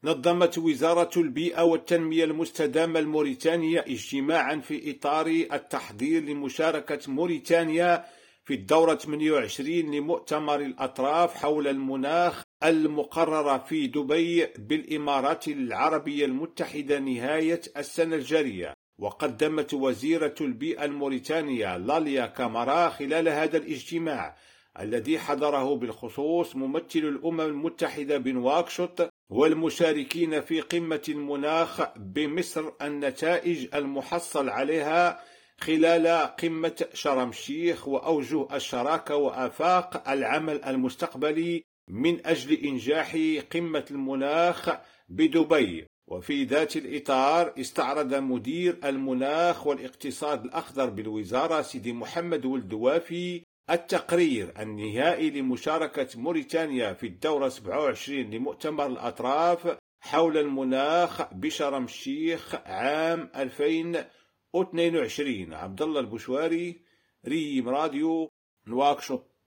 نظمت وزارة البيئة والتنمية المستدامة الموريتانية اجتماعا في إطار التحضير لمشاركة موريتانيا في الدورة 28 لمؤتمر الأطراف حول المناخ المقررة في دبي بالإمارات العربية المتحدة نهاية السنة الجارية. وقدمت وزيرة البيئة الموريتانية لاليا كامارا خلال هذا الاجتماع الذي حضره بالخصوص ممثل الأمم المتحدة بنواكشوط والمشاركين في قمة المناخ بمصر النتائج المحصل عليها خلال قمة شرم الشيخ وأوجه الشراكة وآفاق العمل المستقبلي من أجل إنجاح قمة المناخ بدبي. وفي ذات الإطار استعرض مدير المناخ والاقتصاد الأخضر بالوزارة سيدي محمد ولد وافي التقرير النهائي لمشاركة موريتانيا في الدورة 27 لمؤتمر الأطراف حول المناخ بشرم الشيخ عام 2022. عبد الله البشواري، ريم راديو، نواكشوط.